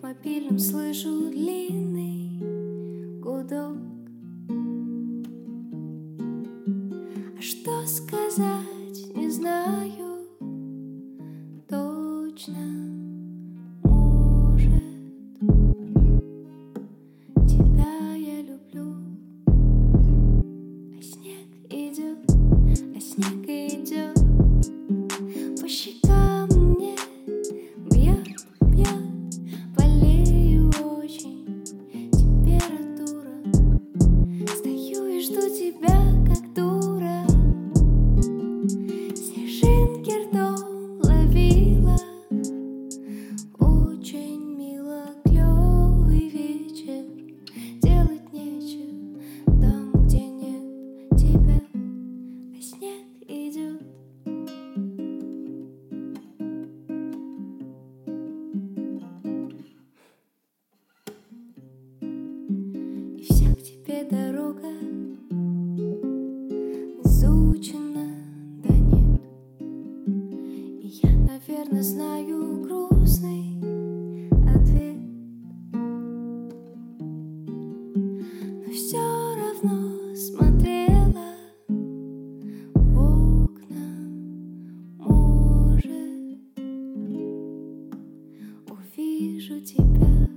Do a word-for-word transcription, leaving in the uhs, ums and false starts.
мобильном слышу длинный гудок. А что сказать, не знаю точно. Может, тебя я люблю. А снег идет, а снег идет по щекам мне, бьет, бьет, болею очень, температура. Стою и жду тебя, как дура. Снежинки ртом ловила. Очень мило, клёвый вечер. Делать нечего там, где нет тебя. А снег идет. И вся к тебе дорога изучена, да нет. И я, наверное, знаю грустный ответ, но все равно смотрела в окна. Может, увижу тебя.